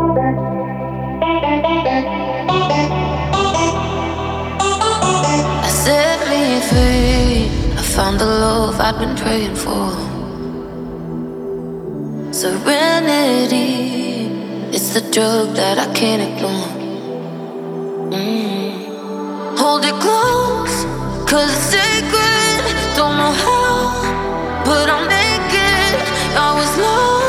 Set me free. I found the love I'd been praying for. Serenity, it's the drug that I can't ignore. Hold it close, cause it's sacred. Don't know how, but I'll make it. I was lost.